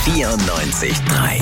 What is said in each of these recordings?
94.3.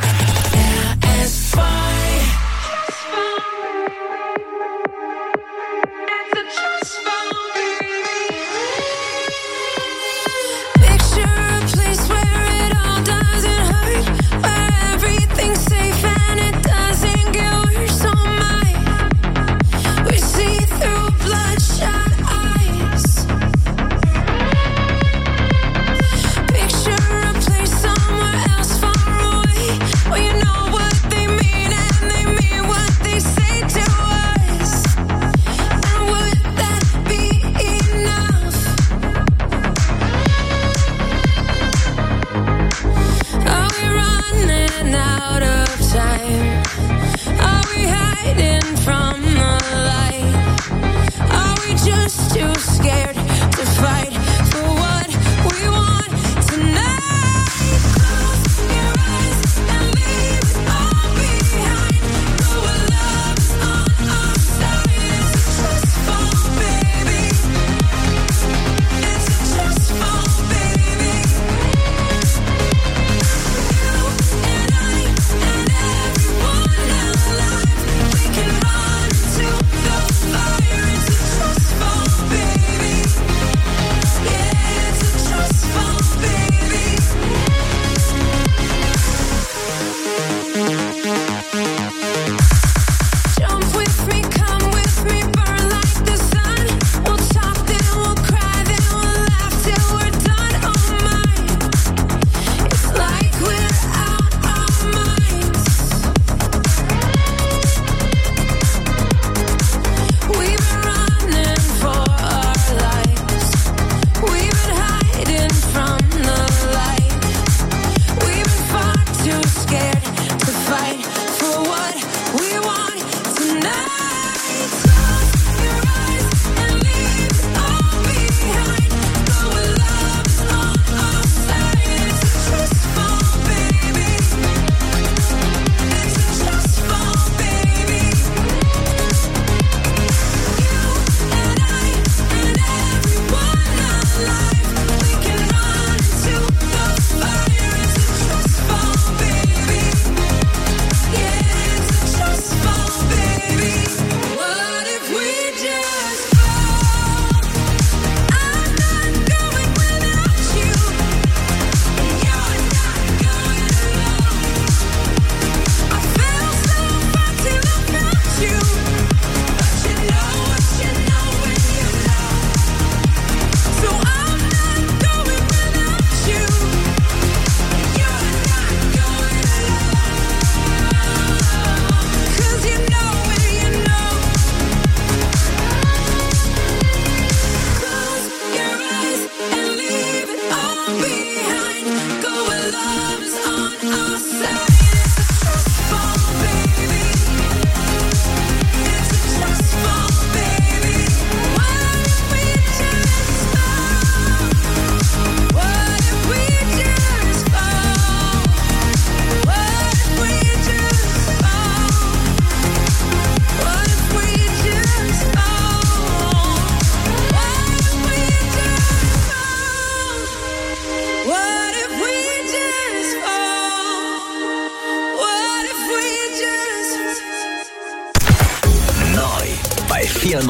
Bei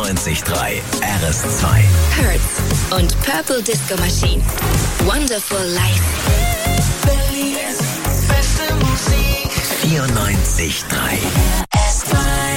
94.3 RS2. Hurts und Purple Disco Machine. Wonderful Life. Berlins beste Musik. 94.3 RS2.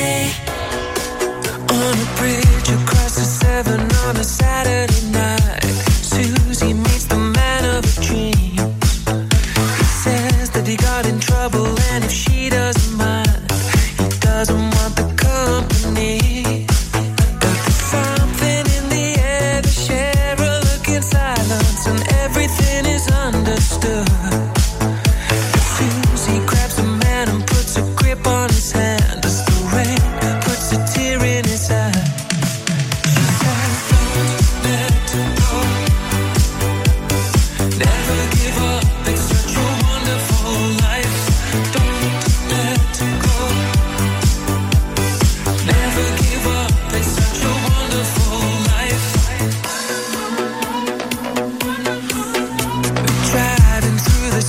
On a bridge across the Severn on a Saturday night, Susie meets the man of her dreams. He says that he got in trouble and if she doesn't mind, he doesn't want the company. But there's something in the air, they share a look in silence and everything is understood. Susie grabs the man and puts a grip on his hand as the rain puts a tear in his eye. She says, don't let go, never give up, it's such a wonderful life. Don't let go, never give up, it's such a wonderful life. Driving through the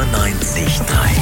94,3.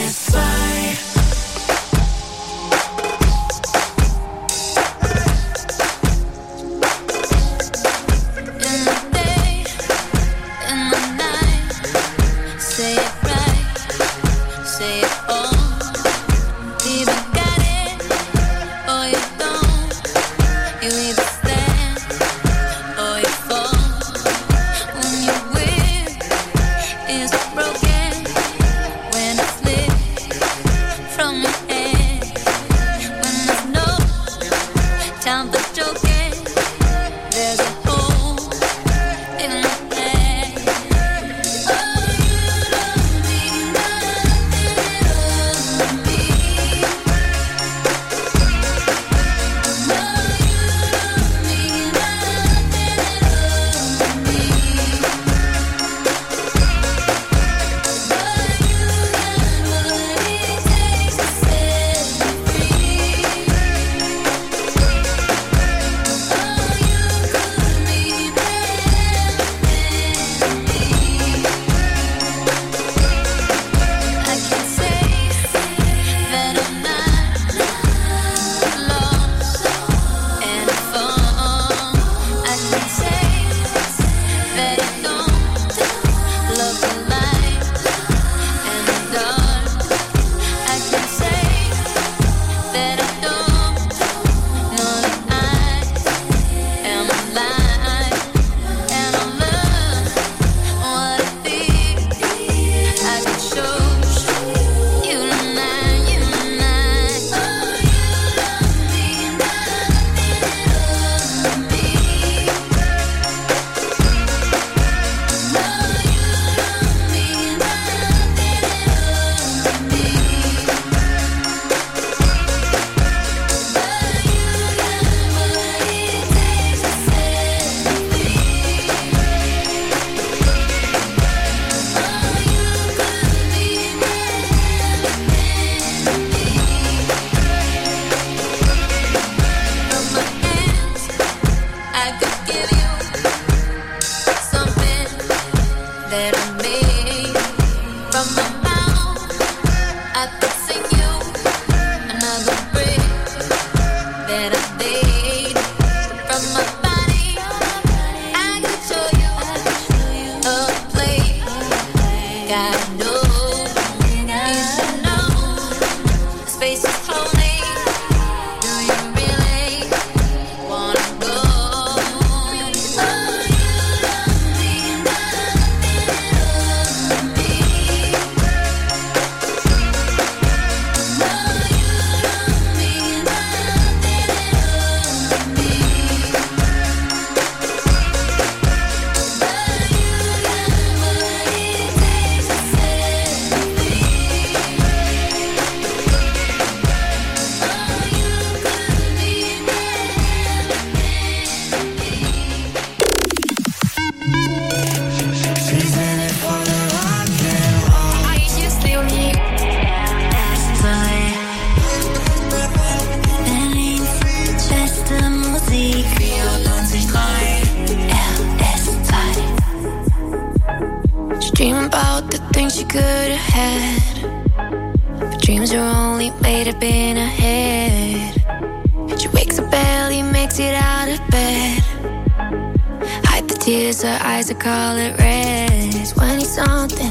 Her eyes, I call it red. 20-something,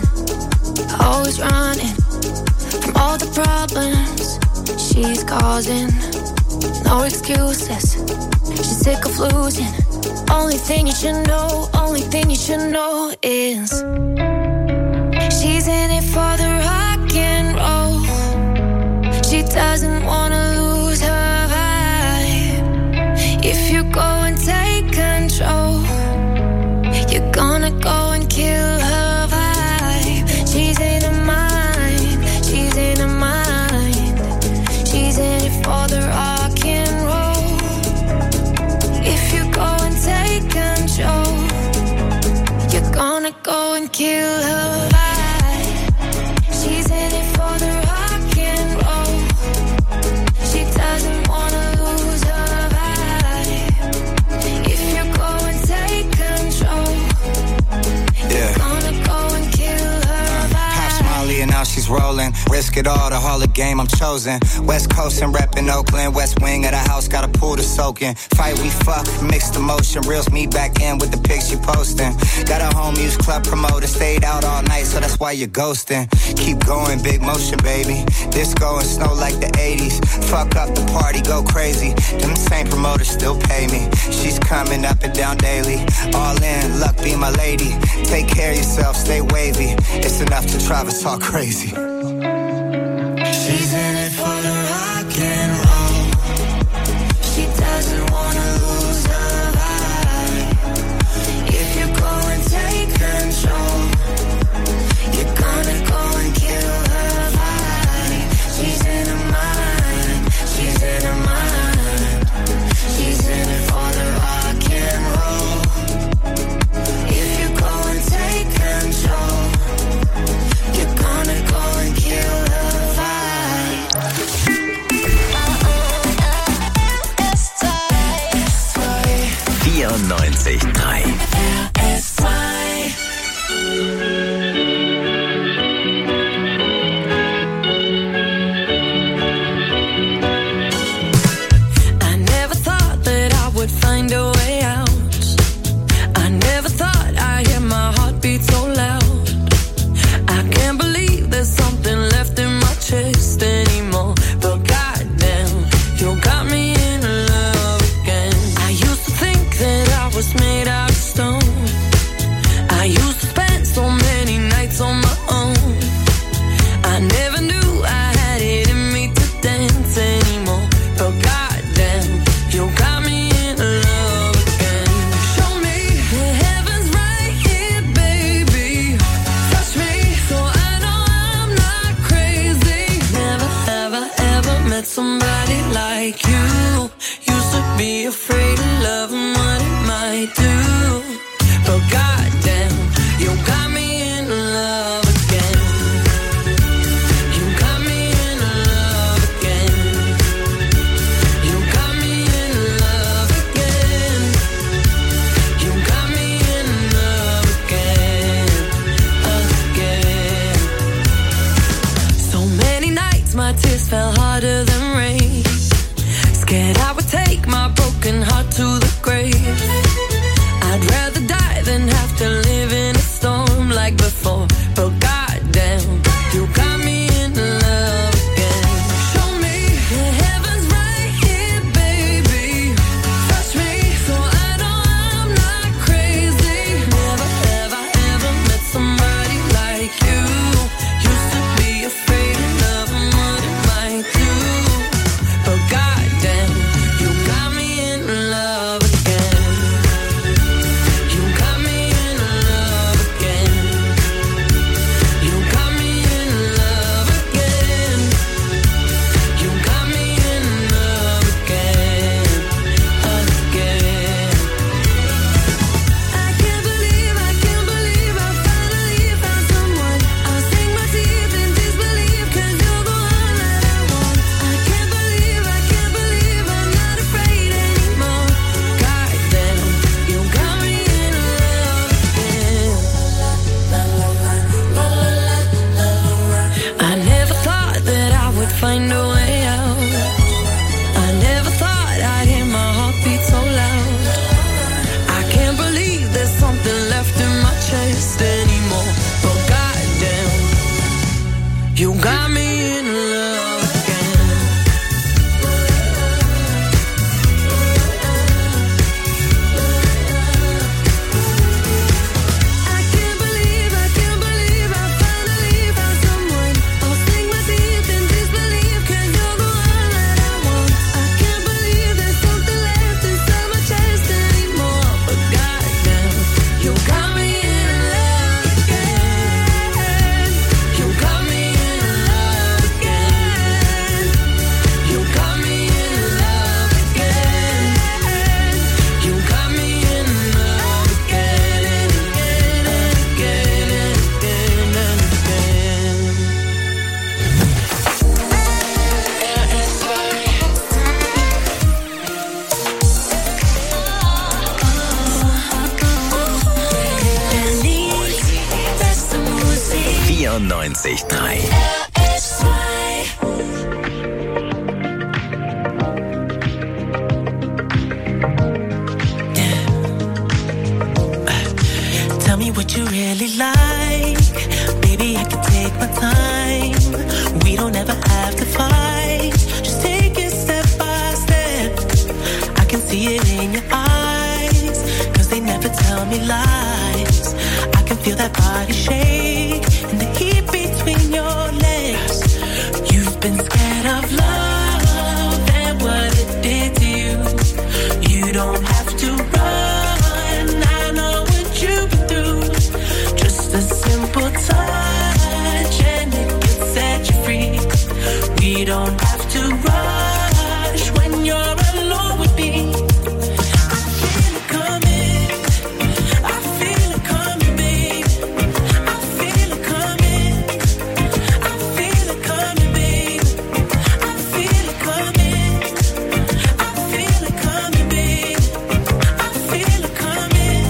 always running from all the problems she's causing. No excuses, she's sick of losing. Only thing you should know is she's in it for the rock and roll. She doesn't wanna lose her vibe. If you go and take control, you're gonna go and kill her vibe. She's in her mind, she's in her mind. She's in it for the rock and roll. If you go and take control, you're gonna go and kill her vibe. She's in it for the rock and roll. She doesn't wanna lose her vibe. If you go and take control, now she's rolling. Risk it all, the Hall of Game, I'm chosen. West Coast and reppin' Oakland. West wing of the house, got a pool to soak in. Fight, we fuck, mixed emotion. Reels me back in with the pics you posting. Got a home use club promoter. Stayed out all night, so that's why you're ghosting. Keep going, big motion, baby. Disco and snow like the 80s. Fuck up the party, go crazy. Them same promoters still pay me. She's coming up and down daily. All in, luck be my lady. Take care of yourself, stay wavy. It's enough to Travis talk crazy. She's in it for the rock and roll. She doesn't wanna lose her vibe. If you go and take control, you're gonna go and kill her vibe. She's in her mind. She's in her mind. She's in it for the rock and roll. If you go and take control, you're gonna go and kill 94.3. Tell me what you really like. Baby, I can take my time. We don't ever have to fight. Just take it step by step. I can see it in your eyes, 'cause they never tell me lies. I can feel that body shake and the heat between your legs. You've been scared of love and what it did to you. You don't have to run. I know what you've been through. Just a simple touch and it can set you free. We don't have to rush when you're alone with me. I feel it coming. I feel it coming, babe. I feel it coming. I feel it coming, babe. I feel it coming. I feel it coming, babe. I feel it coming.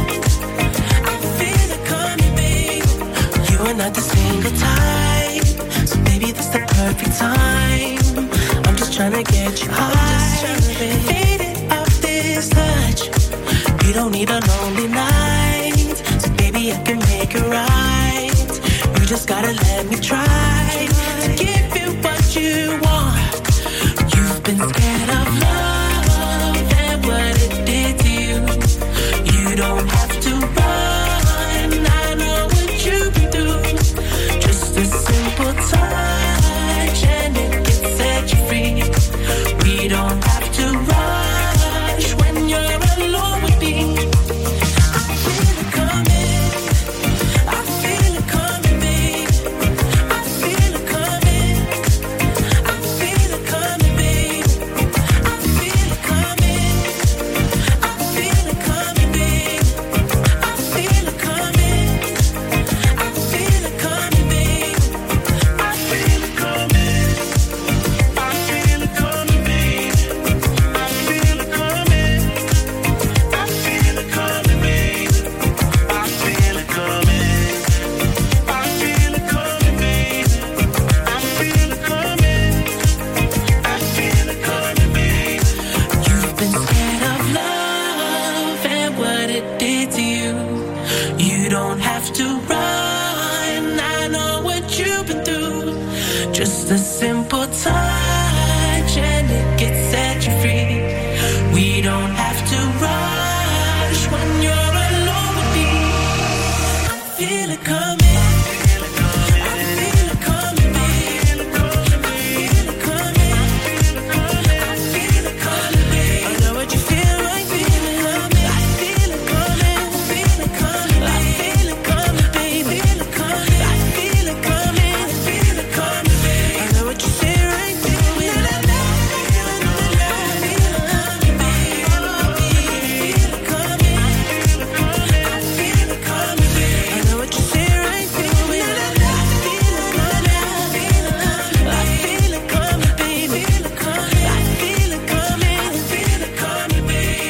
I feel it coming, babe. You are not the single type, so baby, this the perfect time. I'm just trying to get you high, faded off this touch. You don't need a lonely night, so baby, I can make it right. You just gotta let me try to give you what you want. You've been scared of love and what it did to you. You don't have to run. I know what you've been through. Just a simple touch and it can set you free. We don't have to rush when you're alone with me. I feel it coming. I feel it coming, babe. I feel it coming. I feel it coming, babe. I feel it coming. I feel it coming, babe. I feel it coming. I feel it coming, babe. I feel it coming. I feel it coming, babe. I feel it coming. I feel it coming, babe. I feel it coming. I feel it coming, babe. I feel it coming. I feel it coming, babe. You've been scared of love and what it did to you. You don't have to run. I know what you've been through. Just a simple touch and it gets set you free. We don't have to rush when you're alone with me. I feel it coming. I feel it coming, babe. I feel it coming. I feel it coming, babe. I know what you feel like, feeling coming. I feel it coming. I feel it coming, I feel it coming, babe. I feel it coming. I feel it coming. I feel it coming, babe. I know what you feel right, babe. I feel it coming, babe. I feel it coming. I feel it coming, babe. I know what you feel right, babe. I feel it coming. I feel it coming, babe. I feel it coming. I feel it coming. I feel it coming, babe.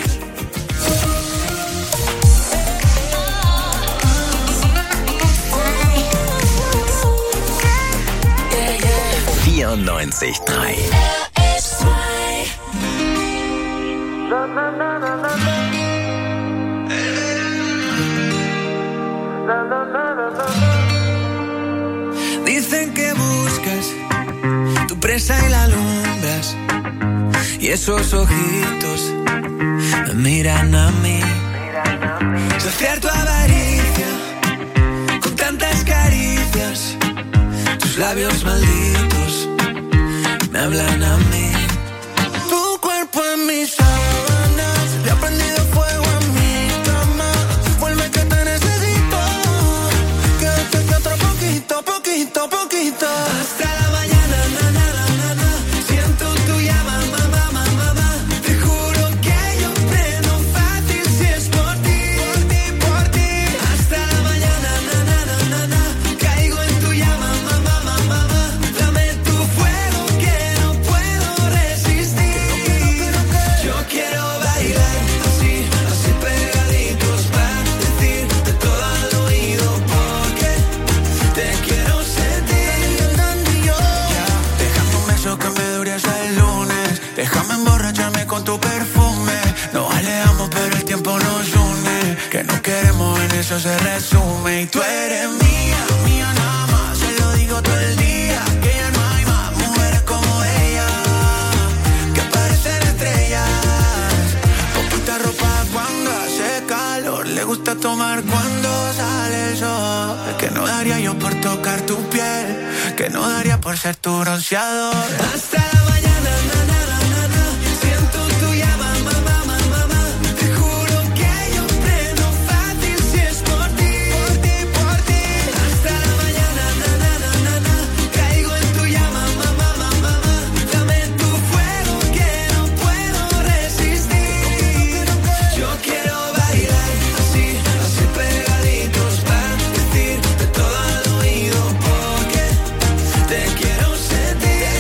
94.3. Dicen que buscas tu presa y la alumbras, y esos ojitos me miran a mí. Saciar tu avaricia con tantas caricias, tus labios malditos me hablan a mí. Tu cuerpo en mis sábanas, le ha prendido fuego a mi cama. Vuelve que te necesito, quédate que otro poquito, poquito, poquito. Hasta la mañana, na, na, na, na, na. Siento tu llama, mamá, mamá, mamá. Te juro que yo prendo fácil si es por ti, por ti, por ti. Hasta la mañana, na, na, na, na, na. Caigo en tu llama, mamá, mamá, mamá. Dame tu fuego que no puedo tu perfume. Nos alejamos pero el tiempo nos une. Que no queremos en eso se resume. Y tú eres mía, mía nada más. Se lo digo todo el día. Que ya no hay más mujeres como ella, que parecen estrellas. Poquita ropa cuando hace calor. Le gusta tomar cuando sale el sol. Que no daría yo por tocar tu piel. Que no daría por ser tu bronceador. Hasta la mañana, na, na, na, na, na. Siento tu llama, mamá, mamá, mamá. Te juro que yo prendo fácil si es por ti, por ti, por ti. Hasta la mañana, na, na, na, na, na. Caigo en tu llama, mamá, mamá, mamá. Dame tu fuego que no puedo resistir. Yo quiero bailar así, así pegaditos para decirte todo al oído porque te quiero sentir,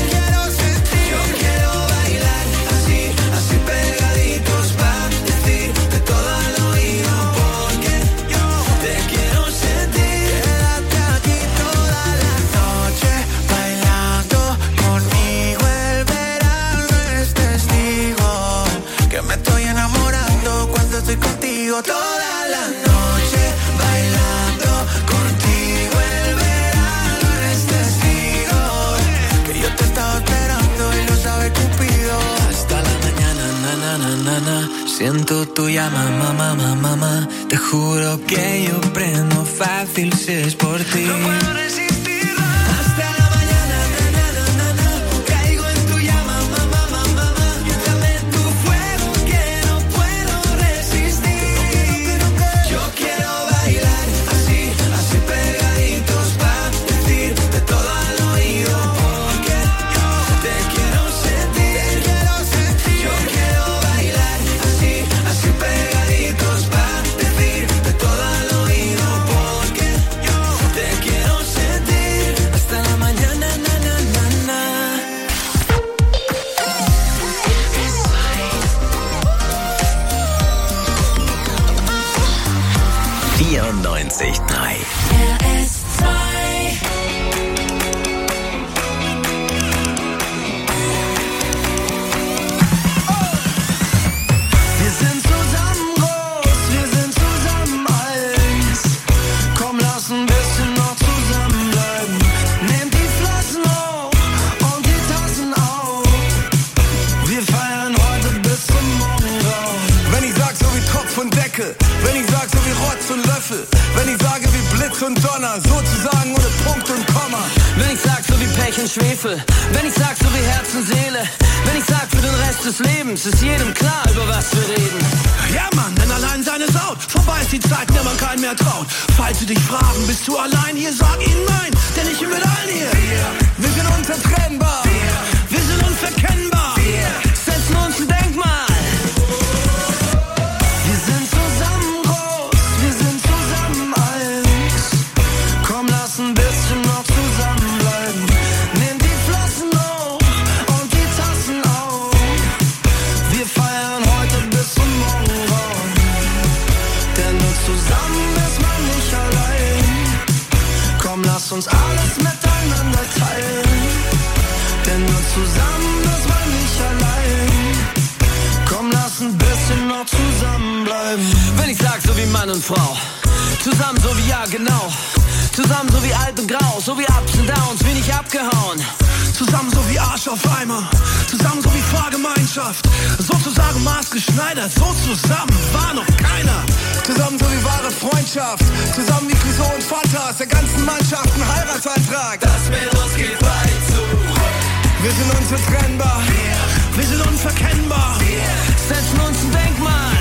yo quiero bailar así, así pegaditos para decirte todo al oído porque te quiero sentir. Quédate aquí toda la noche bailando conmigo, el verano es testigo que me estoy enamorando cuando estoy contigo. Toda la noche bailando contigo, el verano es testigo que yo te estaba esperando y lo sabe Cupido. Hasta la mañana, na, na, na, na, na. Siento tu llama, mamá, mamá, mamá. Te juro que yo prendo fácil si es por ti. No puedo resistirla. Hasta la mañana, na, na, na, na, na. Caigo en tu llama, mamá, mamá, mamá. Dame tu fuego que no puedo resistir. Yo quiero bailar así, así pegaditos para decirte todo al oído porque te quiero sentir. Yo quiero bailar así, así pegaditos para decirte todo al oído porque te quiero sentir. Hasta la mañana, na, na, na, na. 94.3. Wir sind zusammen groß, wir sind zusammen eins. Komm, lass ein bisschen noch zusammenbleiben. Nehmt die Flaschen hoch und die Tassen auf. Wir feiern heute bis zum Morgengrauen. Wenn ich sag so wie Tropf und Deckel, wenn ich sag so wie Rotz und Löffel, wenn ich sage wie Blitz und Donner, sozusagen ohne Punkt und Komma. Wenn ich sag so wie Pech und Schwefel, wenn ich sag so wie Herz und Seele, wenn ich sag für den Rest des Lebens, ist jedem klar, über was wir reden. Ja Mann, denn allein sein ist out. Vorbei ist die Zeit, in der man keinen mehr traut. Falls sie dich fragen, bist du allein hier, sag ihnen nein, denn ich bin mit allen hier. Wir sind unzertrennbar, wir sind unverkennbar, Setzen uns ein Denkmal. Wir sind zusammen groß, wir sind zusammen eins. Komm, lass ein bisschen noch zusammenbleiben. Nimm die Flaschen hoch und die Tassen auf. Wir feiern heute bis zum Morgengrauen. Denn nur zusammen ist man nicht allein. Komm, lass uns alles miteinander teilen. Denn nur zusammen ist man nicht allein. Komm, lass ein bisschen noch zusammenbleiben. Wenn ich sag so wie Mann und Frau, zusammen so wie ja genau, zusammen so wie alt und grau, so wie Ups und Downs, wie nicht abgehauen. zusammen so wie Arsch auf Eimer, zusammen so wie Fahrgemeinschaft, sozusagen maßgeschneidert, so zusammen war noch keiner. Zusammen so wie wahre Freundschaft, zusammen wie Clouseau und Fanta, aus der ganzen Mannschaft ein Heiratsantrag. Das mit uns geht weit zu. Wir sind unzertrennbar, wir sind unverkennbar, Setzen uns ein Denkmal.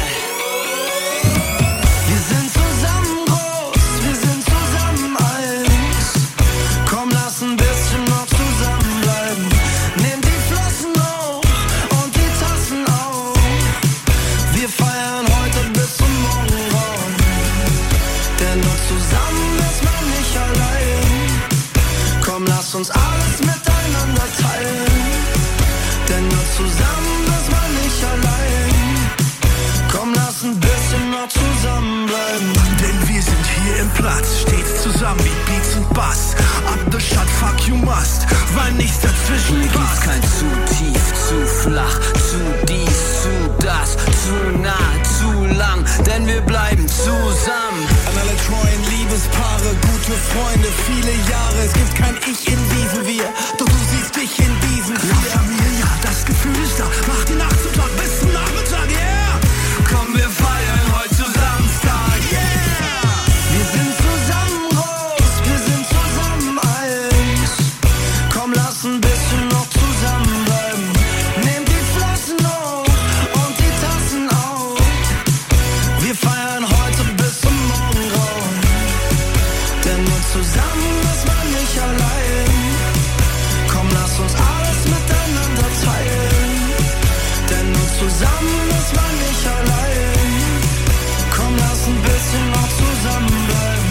Wir sind zusammen groß, wir sind zusammen eins. Komm, lass ein bisschen noch zusammenbleiben. Nimm die Flossen hoch und die Tassen auf. Wir feiern heute bis zum Morgengrauen. Denn nur zusammen ist man nicht allein. Komm, lass uns alles miteinander teilen. Denn nur zusammen ist man nicht allein. Komm, lass ein bisschen noch zusammenbleiben. denn wir sind hier im Platz, stets zusammen wie Beats und Bass. Up the shot, fuck you must, weil nichts dazwischen Hier gibt's passt. kein zu tief, zu flach, zu dies, zu das zu nah, zu lang, denn wir bleiben zusammen. An alle treuen Liebespaare, gute Freunde, viele Jahre. Es gibt kein Ich in diesem Wir, doch du siehst dich in diesem Wir. Ja, Familie, das Gefühl ist da. Mach die Nacht zum Tag bis zum Nachmittag, yeah. Komm, wir feiern heute zu Samstag, yeah. Wir sind zusammen groß, wir sind zusammen alt. Komm, lass ein bisschen noch zusammenbleiben. Nehmt die Flaschen hoch und die Tassen auf. Wir feiern heute bis zum Morgengrauen. Denn nur zusammen ist man nicht allein. Komm, lass uns alles miteinander teilen. Denn nur zusammen ist man nicht allein. Komm, lass ein bisschen noch zusammenbleiben.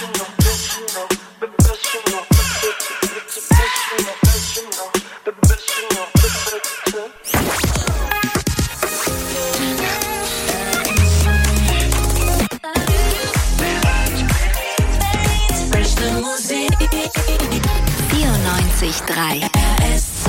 94.3 RS2.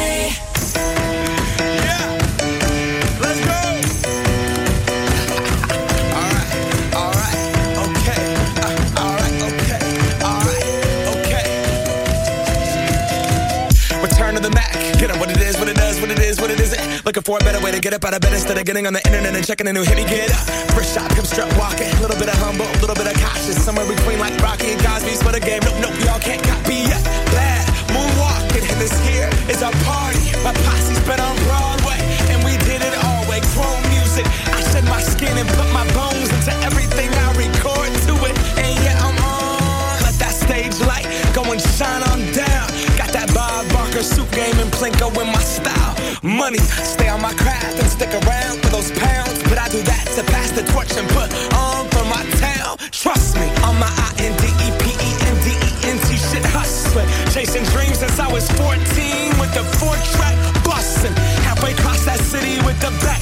Looking for a better way to get up out of bed instead of getting on the internet and checking a new hit. Me get up, first shot, come strut walking. A little bit of humble, a little bit of cautious. Somewhere between like Rocky and Cosby's for the game. Nope, y'all can't copy yet. Bad moonwalking, and this here is our party. My posse's been on Broadway, and we did it all way. Chrome music, I shed my skin and put my bones into everything I record to it. And yeah, I'm on. Let that stage light go and shine on down. Got that Bob Barker suit game and Plinko in my style. Money, stay on my craft and stick around for those pounds. But I do that to pass the torch and put on for my town. Trust me, on my INDEPENDENT shit hustling. Chasing dreams since I was 14 with the 4-track bustin'. Halfway across that city with the back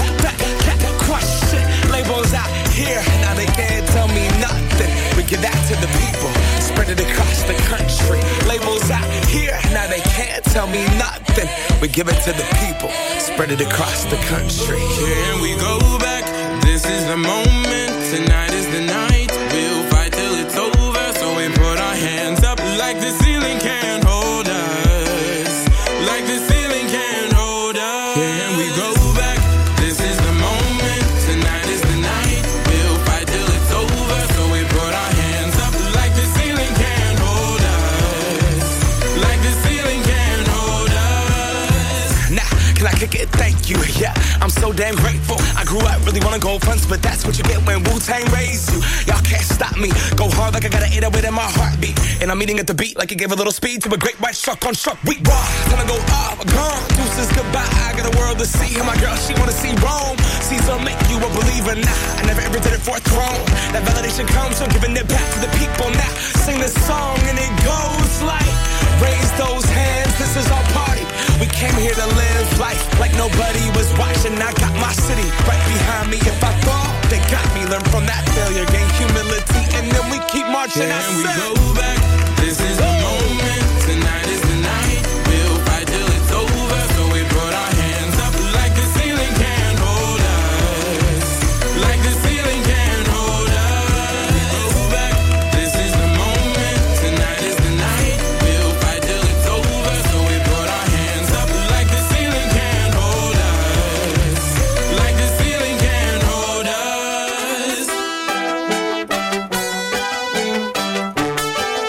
question. Labels out here, now they can't tell me nothing. We give that to the people, spread it across the country. Labels out here, now they can't tell me nothing. We give it to the people, spread it across the country. Can we go back? This is the moment, tonight is the night. We'll fight till it's over, so we put our hands up like the ceiling can't hold us. Like the ceiling can't hold us. Can we go back? This is the moment, tonight is the night. We'll fight till it's over, so we put our hands up like the ceiling can't hold us. Like the ceiling can't hold us. Nah, can I kick it? Thank you, yeah. I'm so damn grateful. I grew up really wanna go fronts, but that's what you get when Wu-Tang raised you. Y'all can't stop me. Go hard like I got an 808 in my heartbeat. And I'm eating at the beat like it gave a little speed to a great white shark on shark. We raw, time to go off, gone. Deuces goodbye, I got a world to see. And my girl, she wanna see Rome. Caesar make you a believer, nah. I never ever did it for a throne. That validation comes from giving it back to the people now. Sing this song and it goes like, raise those hands, this is our party. We came here to live life like nobody was watching. I got my city right behind me. If I fall, they got me. Learn from that failure, gain humility, and then we keep marching. Can we go back? This is the moment. Tonight is the night. We'll fight till it's over. So we put our hands up like the ceiling can't hold us. Like the ceiling can't hold us. Go back. This is the moment. Tonight is the night. We'll fight till it's over. So we put our hands up like the ceiling can't hold us. Like the ceiling can't hold us.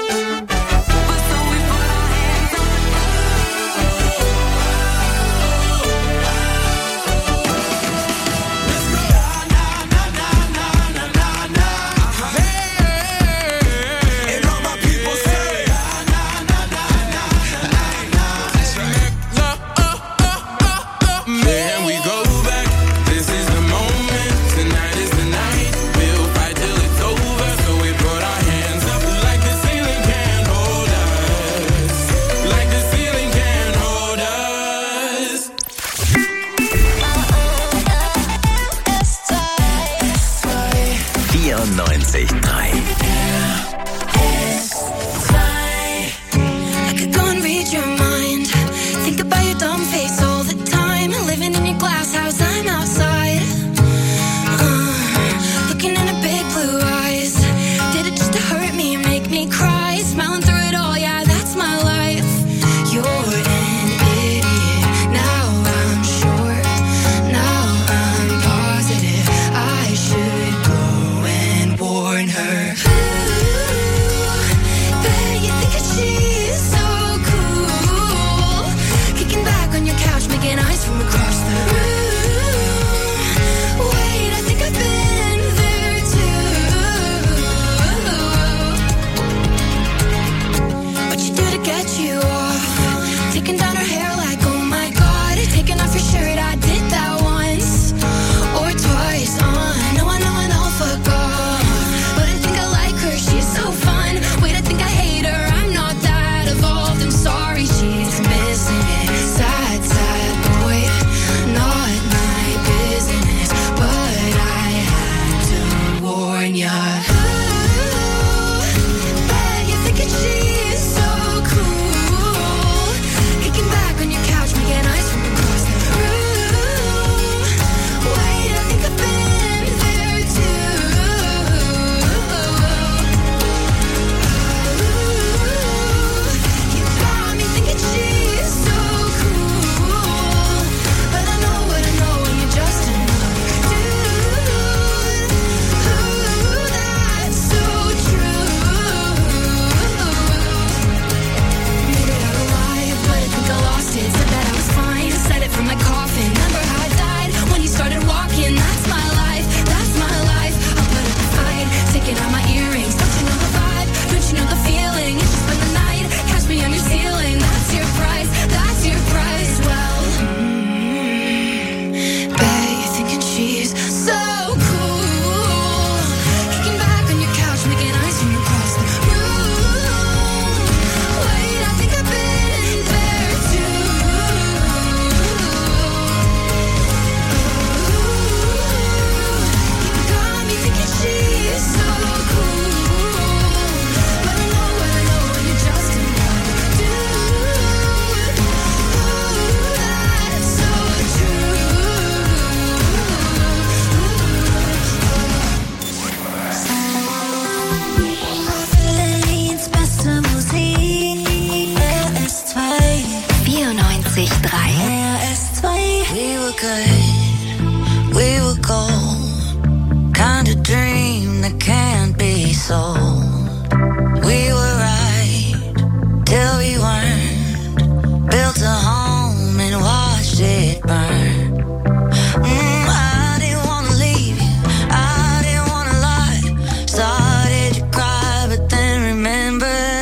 good, we were gold. Kind of dream that can't be sold. We were right till we weren't. Built a home and watched it burn. I didn't wanna leave you, I didn't wanna lie. Started to cry, but then remembered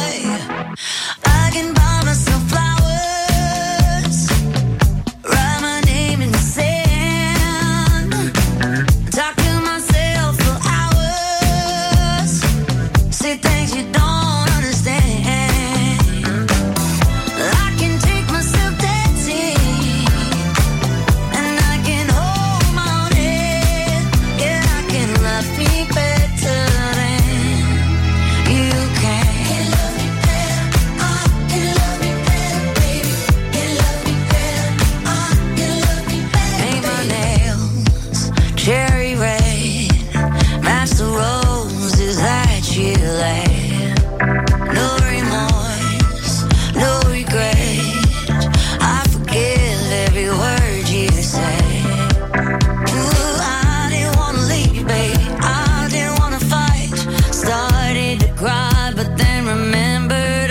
I can buy myself flowers, write my name in the sand, talk to myself for hours, say things you don't understand. I can take myself dancing, and I can hold my own head. Yeah, I can love me better than you can. Can love me better, can love me better, baby. Can love me better, can love me better. Paint my nails cherry red, match the roses that you laid. No remorse, no regret. I forgive every word you say. Ooh, I didn't wanna leave you, baby. I didn't wanna fight. Started to cry, but then remembered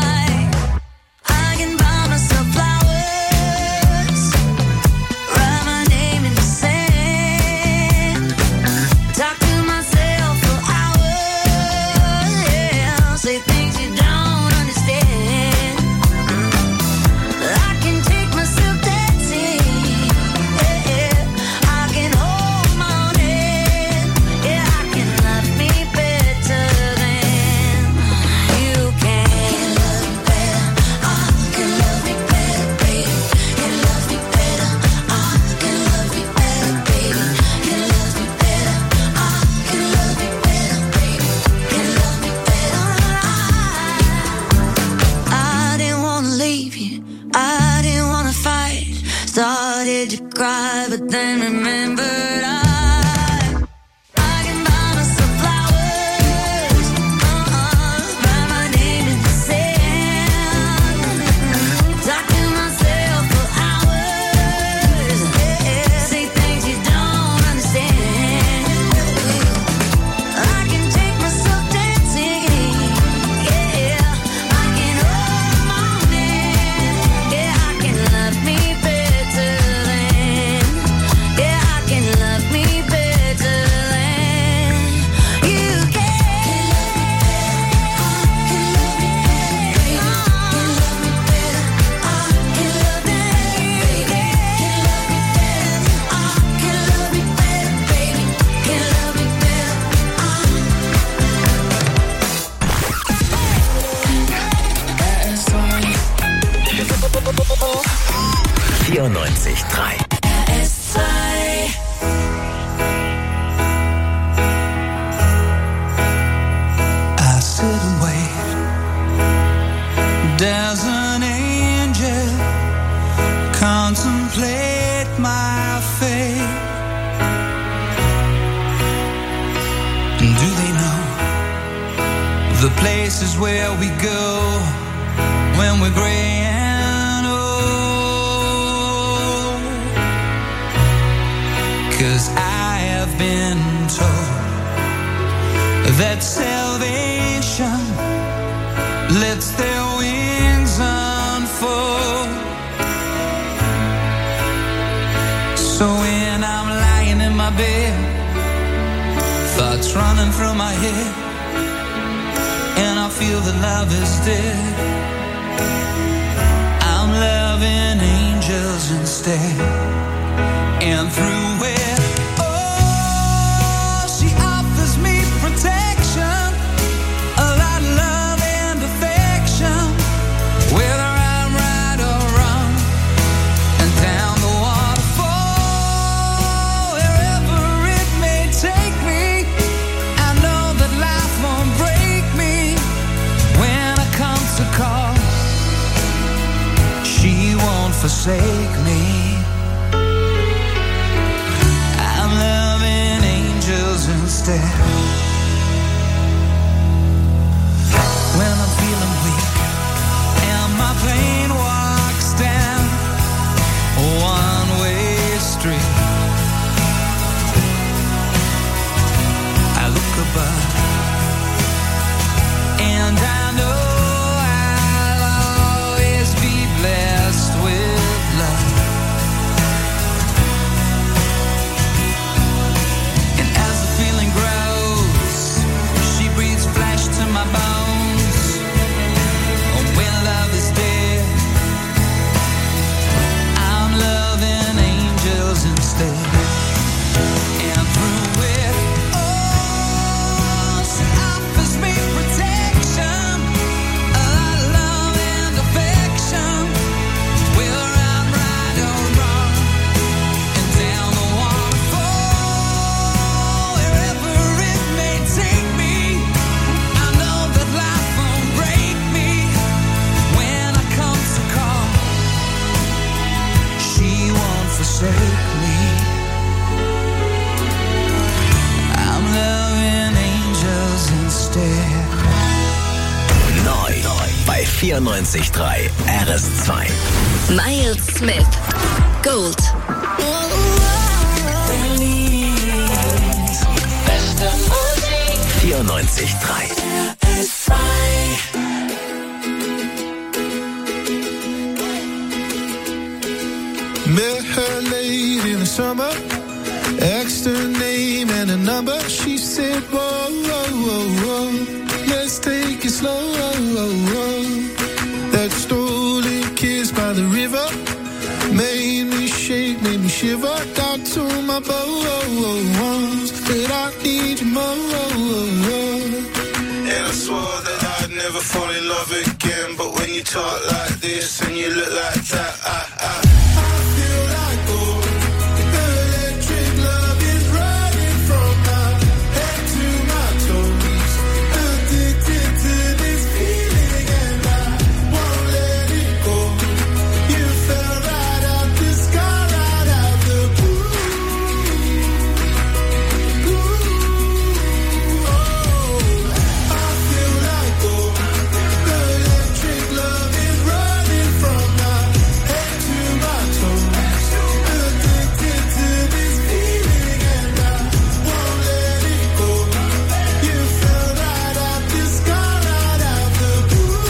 I can buy myself flowers, write my name in the sand, talk to myself for hours, yeah, say things you don't understand. I can take myself dancing, yeah, I can hold my own head, yeah, I can love me better than you can. Can love me better, can love me better, baby. Can love me better, can love me better, baby. Can love me better, can love me better, baby. Can love me better. I didn't wanna leave you, I didn't wanna fight. Started to cry, but then remembered I can buy myself flowers, write my name in the sand, talk to myself for hours, yeah, say things you don't understand. I can take myself dancing, yeah, I can hold my own hand, yeah, I can love me better than, yeah, I can love me better than you can. Can love me better, can love me better, baby. Can love me better, RS 94.3. I sit and wait. There's an angel contemplate my fate. And do they know the places where we go when we're gray and old? 'Cause I have been told that salvation lets their wings unfold. So when I'm lying in my bed, thoughts running through my head, and I feel that love is dead, I'm loving angels instead. And through it, oh, she offers me protection, a lot of love and affection, whether I'm right or wrong. And down the waterfall, wherever it may take me, I know that life won't break me. When I come to call, she won't forsake me. I'm loving angels instead. When I'm feeling weak and my plane walks down one way 94.3 RS2. Miles Smith, Gold. 94.3 Met her late in the summer, asked her name and a number. She said, whoa, whoa, whoa, whoa, let's take it slow. That stolen kiss by the river made me shake, made me shiver. Got to my bones, said I need you more. And I swore that I'd never fall in love again. But when you talk like this and you look like that, I feel like gold. The electric love is running from my head to my toes. Addicted to this feeling and I won't let it go. You fell right out the sky, right out the blue. I feel like gold. The electric love is running from my head to my toes. Addicted to this feeling and I won't let it go. You fell right out the sky, right out the blue.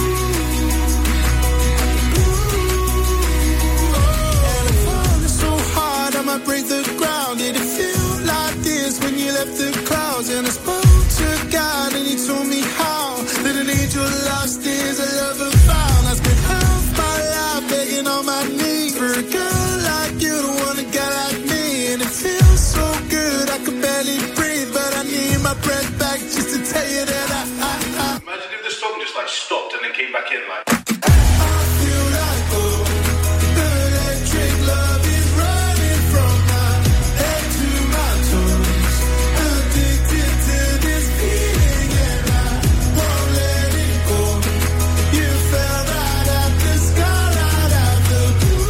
And I'm falling so hard I might break the ground. Did it feel like this when you left the clouds? And I spoke to God and he told me how that an angel lost is a lover found. I spent half my life begging on my knees for a girl like you, the one a guy like me. And it feels so good I could barely breathe, but I need my breath back just to tell you that I Imagine if the song just like stopped and then came back in like. feel like gold. The electric love is running from my head to my toes. Addicted to this feeling and I won't let it go. You fell right out the sky, right out the blue.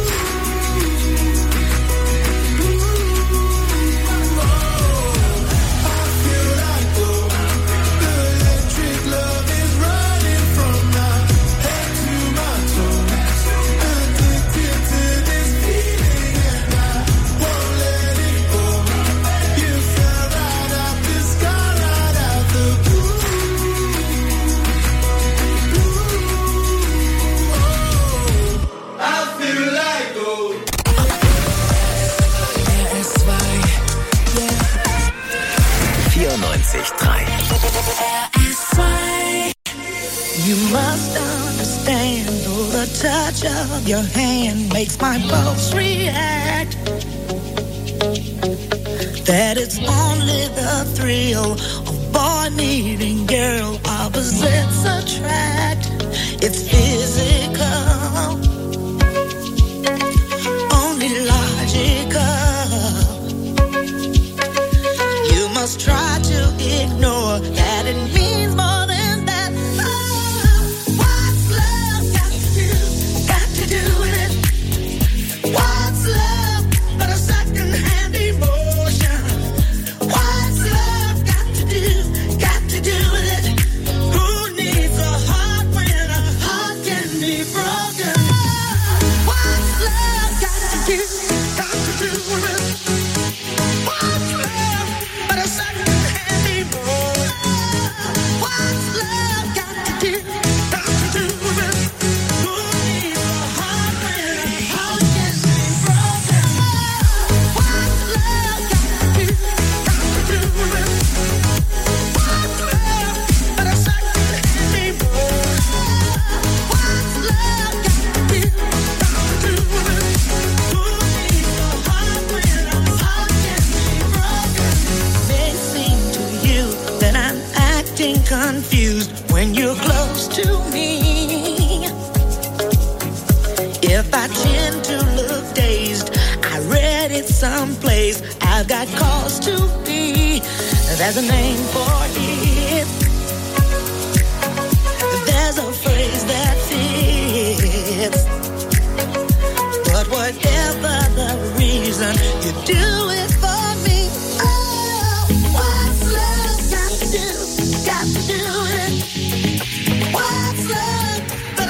I feel like gold. The electric love is running from my head to my toes. Addicted to this feeling and I won't let it go. You fell right out the sky, right out the blue. I feel like gold. RS2. 94.3 You must understand, though the touch of your hand makes my pulse react, that it's only the thrill of boy meeting girl, opposites attract. It's physical, only logical. You must try to ignore that it means more than that. Oh, what's love got to do? Got to do with it. What's love but a second-hand emotion? What's love got to do? Got to do with it. Who needs a heart when a heart can be broken? What's love got to do? Got to do with it. What's love but a second-hand emotion? What's love got to do? Got to do with it. Who needs a heart when a heart can be broken? What's love got to do? Got to do with it. What's love but a second-hand emotion? What's love got to do? Got to do with it. Who needs a heart when a heart can be broken? May seem to you that I'm acting confused when you're close to me. If I tend to look dazed, I read it someplace. I've got cause to be. There's a name for it. There's a phrase that fits. But whatever the reason, you do it for me. Oh, what's love got to do? Got to do it. What's love but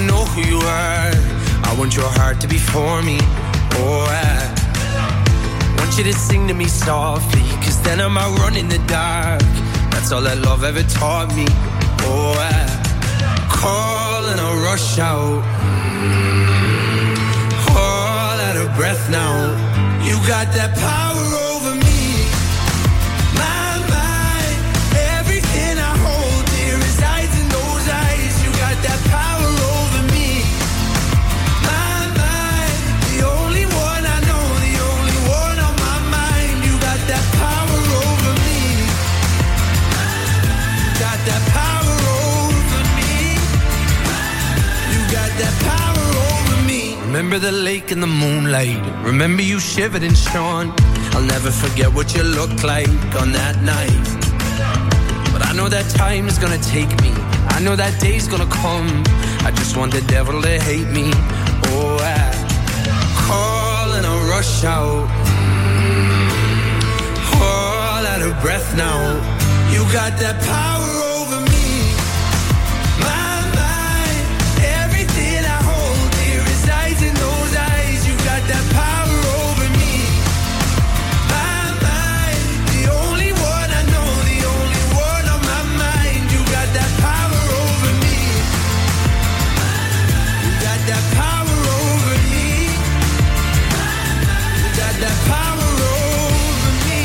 know who you are. I want your heart to be for me. Oh, I want you to sing to me softly, 'cause then I might run in the dark. That's all that love ever taught me. Oh, I call and I rush out, all out of breath now. You got that power over me. My mind, everything I hold dear resides in those eyes. You got that power over me. My mind, the only one I know, the only one on my mind. You got that power over me. Got that power over me. You got that power over me. Remember the lake in the moonlight. Remember you shivered and shone. I'll never forget what you looked like on that night. But I know that time is gonna take me. I know that day's gonna come. I just want the devil to hate me. Oh, I call and I rush out, all out of breath now. You got that power over me. My mind, everything I hold dear resides in those eyes. You got that power over me. My mind, the only one I know, the only one on my mind. You got that power over me. You got that power over me. You got that power over me.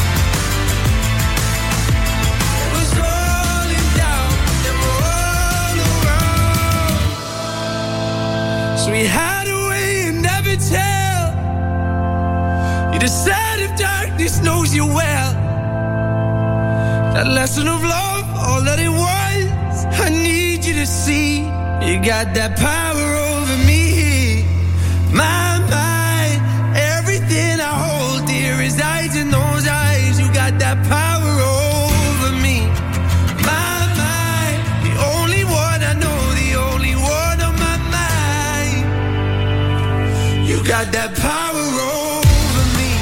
It was rolling down and all around. So we hide away and never tell. You decide if darkness knows you well. That lesson of love, all that it was, I need you to see. You got that power over me. My mind, everything I hold dear resides in those eyes. You got that power over me. My mind, the only one I know, the only one on my mind. You got that power over me.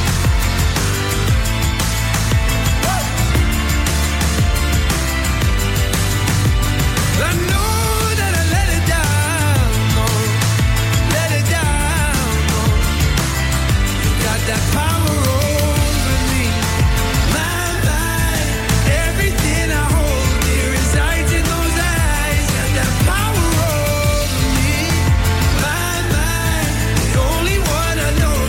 I know that I let it down, no, let it down, no. You got that power over me. My mind, everything I hold dear resides in those eyes. Got that power over me. My mind, the only one I know,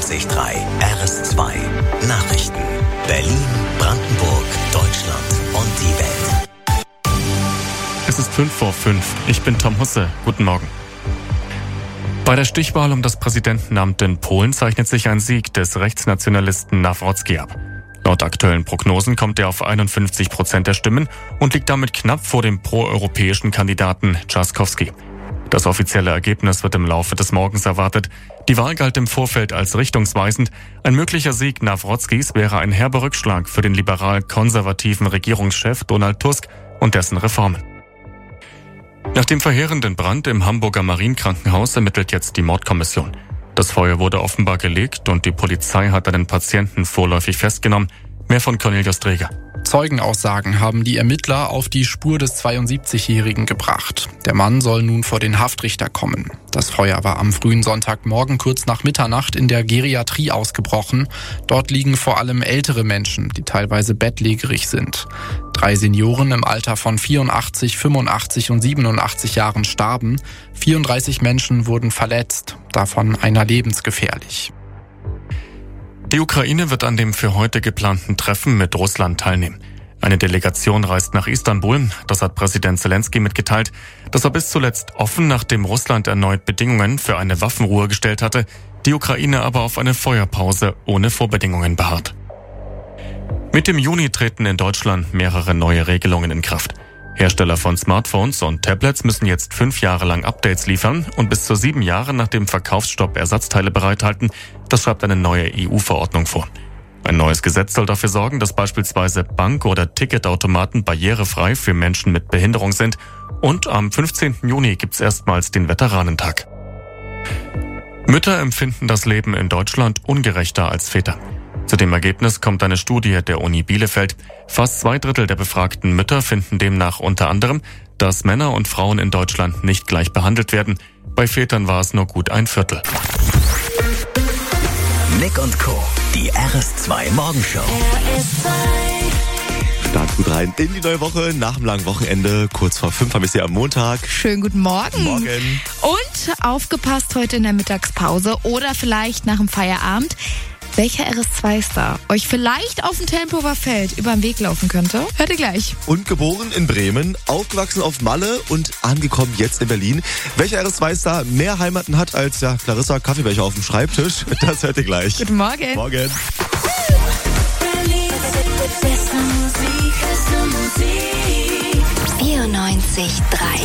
94.3 RS2 Nachrichten. Berlin, Brandenburg, Deutschland und die Welt. Es ist 5:05. Ich bin Tom Husse. Guten Morgen. Bei der Stichwahl um das Präsidentenamt in Polen zeichnet sich ein Sieg des Rechtsnationalisten Nawrocki ab. Laut aktuellen Prognosen kommt er auf 51% der Stimmen und liegt damit knapp vor dem proeuropäischen Kandidaten Trzaskowski. Das offizielle Ergebnis wird im Laufe des Morgens erwartet. Die Wahl galt im Vorfeld als richtungsweisend. Ein möglicher Sieg Nawrockis wäre ein herber Rückschlag für den liberal-konservativen Regierungschef Donald Tusk und dessen Reformen. Nach dem verheerenden Brand im Hamburger Marienkrankenhaus ermittelt jetzt die Mordkommission. Das Feuer wurde offenbar gelegt und die Polizei hat einen Patienten vorläufig festgenommen. Mehr von Cornelius Träger. Zeugenaussagen haben die Ermittler auf die Spur des 72-Jährigen gebracht. Der Mann soll nun vor den Haftrichter kommen. Das Feuer war am frühen Sonntagmorgen kurz nach Mitternacht in der Geriatrie ausgebrochen. Dort liegen vor allem ältere Menschen, die teilweise bettlägerig sind. 3 Senioren im Alter von 84, 85 und 87 Jahren starben. 34 Menschen wurden verletzt, davon einer lebensgefährlich. Die Ukraine wird an dem für heute geplanten Treffen mit Russland teilnehmen. Eine Delegation reist nach Istanbul. Das hat Präsident Zelensky mitgeteilt. Das war bis zuletzt offen, nachdem Russland erneut Bedingungen für eine Waffenruhe gestellt hatte, die Ukraine aber auf eine Feuerpause ohne Vorbedingungen beharrt. Mit dem Juni treten in Deutschland mehrere neue Regelungen in Kraft. Hersteller von Smartphones und Tablets müssen jetzt 5 Jahre lang Updates liefern und bis zu 7 Jahre nach dem Verkaufsstopp Ersatzteile bereithalten. Das schreibt eine neue EU-Verordnung vor. Ein neues Gesetz soll dafür sorgen, dass beispielsweise Bank- oder Ticketautomaten barrierefrei für Menschen mit Behinderung sind. Und am 15. Juni gibt's erstmals den Veteranentag. Mütter empfinden das Leben in Deutschland ungerechter als Väter. Zu dem Ergebnis kommt eine Studie der Uni Bielefeld. Fast 2/3 der befragten Mütter finden demnach unter anderem, dass Männer und Frauen in Deutschland nicht gleich behandelt werden. Bei Vätern war es nur gut 1/4. Nick und Co., die RS2 Morgenshow. Start gut rein in die neue Woche, nach dem langen Wochenende. Kurz vor 5 haben wir es hier am Montag. Schönen guten Morgen. Morgen. Und aufgepasst heute in der Mittagspause oder vielleicht nach dem Feierabend. Welcher RS2-Star euch vielleicht auf dem Tempelhofer Feld über den Weg laufen könnte? Hört ihr gleich. Und geboren in Bremen, aufgewachsen auf Malle und angekommen jetzt in Berlin. Welcher RS2-Star mehr Heimaten hat als Clarissa Kaffeebecher auf dem Schreibtisch? Das hört ihr gleich. Guten Morgen. Morgen. 94.3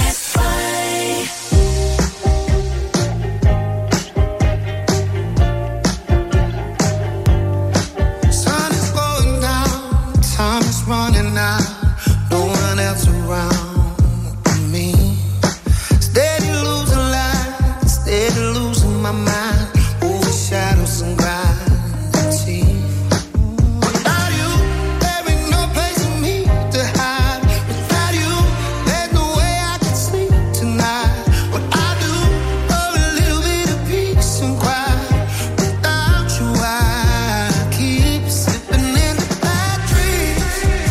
running out, no one else around but me. Steady losing light, steady losing my mind. Over shadows and gravity. Without you, there ain't no place for me to hide. Without you, there's no way I can sleep tonight. What I do for a little bit of peace and quiet. Without you, I keep slipping in the bad dreams.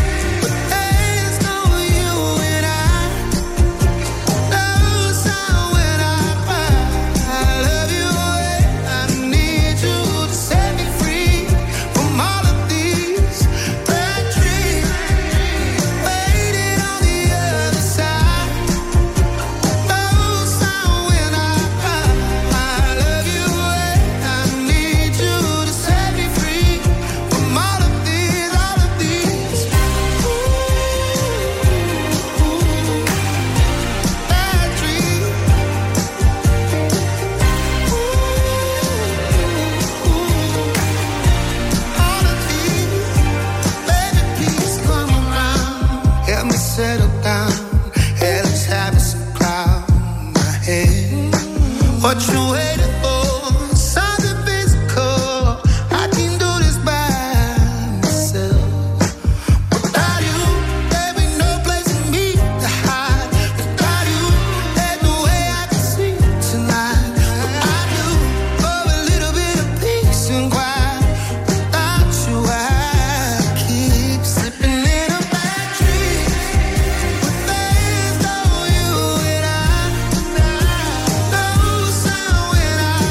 Settle down, hey, let's have some cloud in my head. What you waiting for? Something physical. I can do this by myself. Without you, there ain't no place for me to hide. Without you, there's no way I can sleep tonight. What I do for a little bit of peace and quiet. Without you, I keep slipping in a bad dream. There's no you and I, no sound when I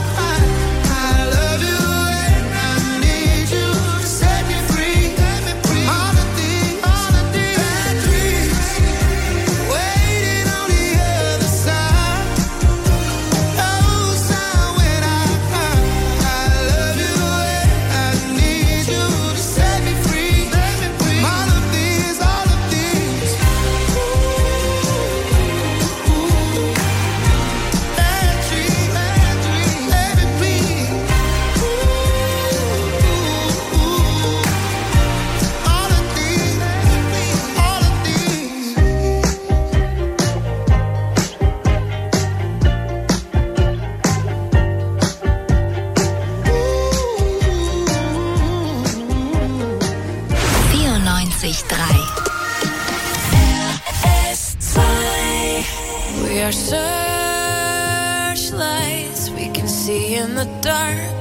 We are searchlights we can see in the dark.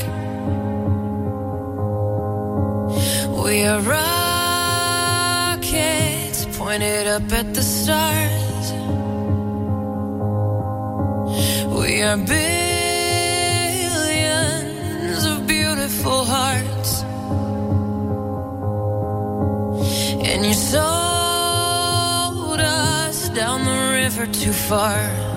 We are rockets pointed up at the stars. We are billions of beautiful hearts. And you sold us down the river too far.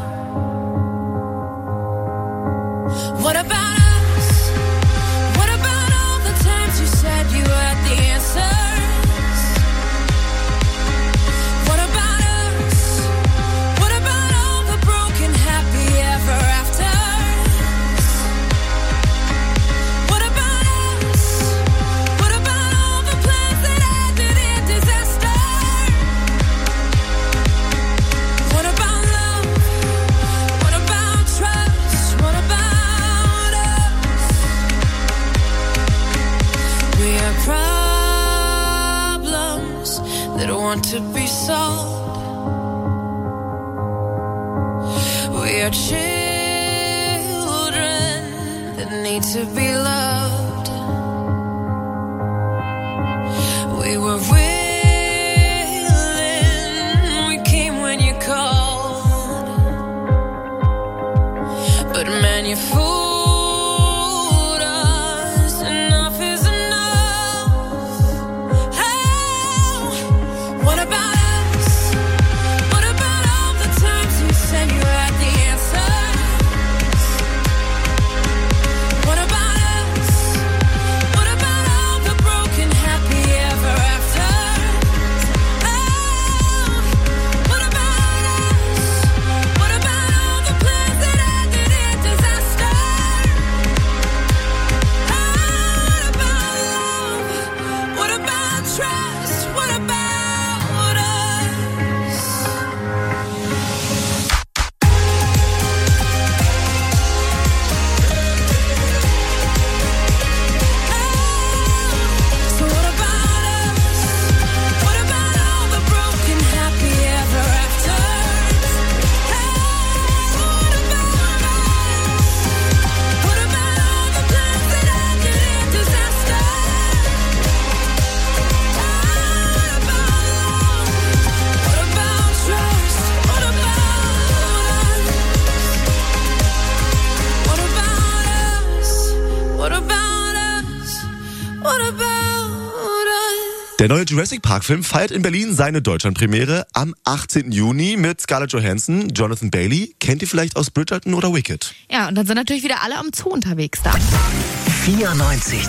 What about us? What about all the times you said you had the answers? What about us? What about all the broken happy ever afters? What about us? What about all the plans that ended in disaster? What about love? What about trust? What about us? We are problems that want to be solved. We are children that need to be loved. We were willing, we came when you called. But man, you fooled us. Enough is enough. Oh, what about us? What about all the times you said you had the answers? What about us? What about all the broken happy ever afters? Oh, what about us? What about all the plans that ended in disaster? Oh, what about love? What about trust? What about us? So what about us? What about all the broken happy ever afters? What about us? What about all the plans that ended in disaster? What about love? What about trust? What about us? What about us? What about us? What about us? Der neue Jurassic Park-Film feiert in Berlin seine Deutschlandpremiere am 18. Juni mit Scarlett Johansson, Jonathan Bailey. Kennt ihr vielleicht aus Bridgerton oder Wicked? Ja, und dann sind natürlich wieder alle am Zoo unterwegs da. 94.3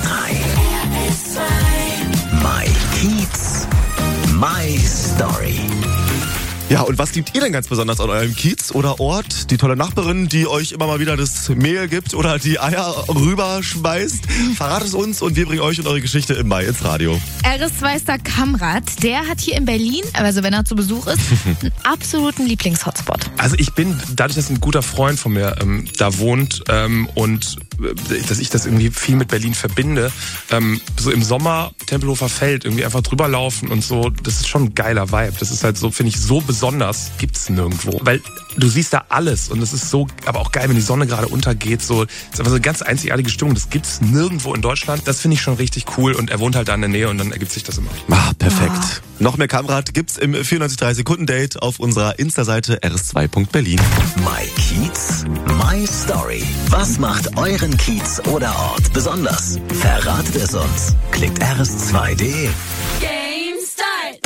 My Kiez, My Story. Ja, und was liebt ihr denn ganz besonders an eurem Kiez oder Ort? Die tolle Nachbarin, die euch immer mal wieder das Mehl gibt oder die Eier rüberschmeißt? Verratet es uns und wir bringen euch und eure Geschichte im Mai ins Radio. RS2-Star Kamrat, der hat hier in Berlin, also wenn er zu Besuch ist, einen absoluten Lieblingshotspot. Also ich bin, dadurch, dass ein guter Freund von mir da wohnt und dass ich das irgendwie viel mit Berlin verbinde, so im Sommer Tempelhofer Feld irgendwie einfach drüber laufen und so, das ist schon ein geiler Vibe. Das ist halt so, finde ich, so besonders, gibt's nirgendwo. Weil du siehst da alles und es ist so, aber auch geil, wenn die Sonne gerade untergeht, so, das ist einfach so eine ganz einzigartige Stimmung. Das gibt's nirgendwo in Deutschland. Das finde ich schon richtig cool und er wohnt halt da in der Nähe und dann ergibt sich das immer. Ah, perfekt. Noch mehr Kamrat gibt's im 94-3-Sekunden-Date auf unserer Insta-Seite rs2.berlin. My Kiez, My Story. Was macht euren Kiez oder Ort besonders? Verratet es uns. Klickt rs2.de. Game start.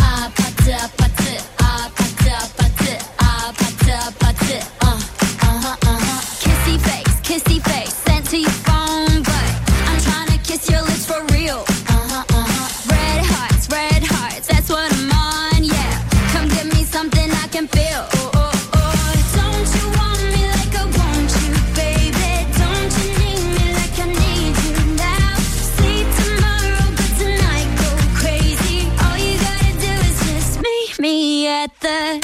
Kissy face, sent to your phone, but I'm trying to kiss your lips for real. Red hearts, that's what I'm on, yeah. Come give me something I can feel. Don't you want me like I want you, baby? Don't you need me like I need you now? See tomorrow, but tonight go crazy. All you gotta do is just meet me at the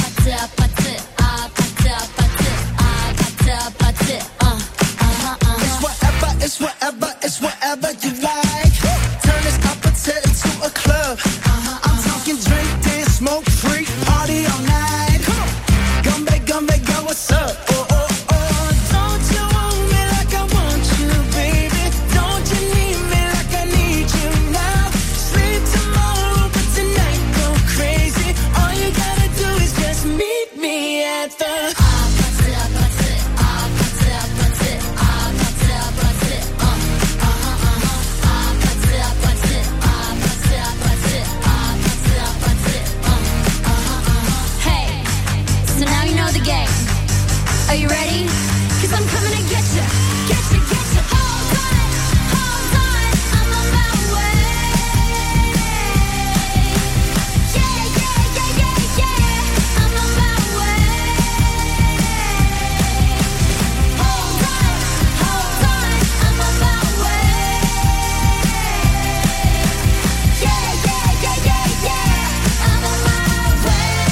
It's whatever you like. Turn this opposite into a club. I'm talking drink, dance, smoke, freak, party all night. Come on, gumbe, go at the Hey, so now you know the game. Are you ready? 'Cause I'm coming to get you. Get you, get you. Hold on, I'm on my way. Yeah, yeah, yeah, yeah, yeah. I'm on my way. Hold on, I'm on my way. Yeah, yeah, yeah, yeah, yeah. I'm on my way.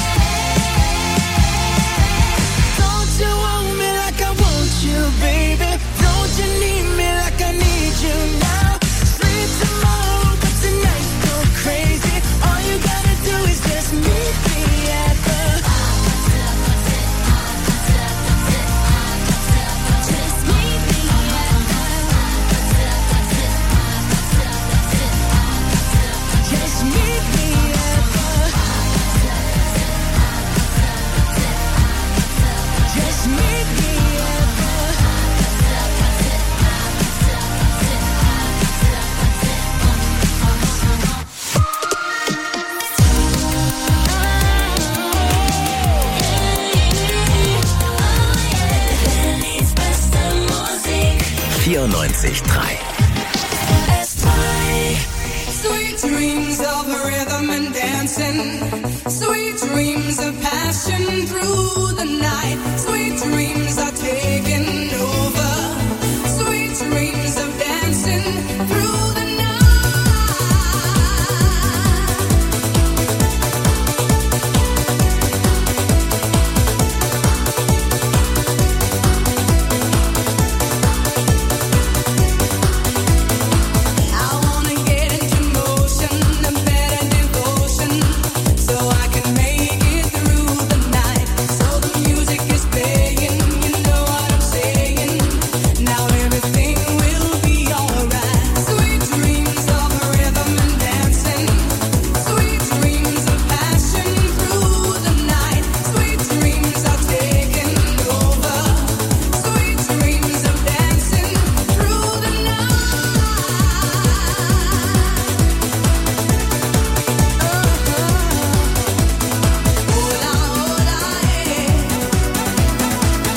Don't you want me like I want you, baby? Don't you need me like I need you now? Sleep tomorrow, but tonight go crazy. All you gotta do is just meet me at the Just meet me Just meet me at the Just meet me at Berlins beste Musik. 94.3. Sweet dreams of rhythm and dancing, sweet dreams of passion through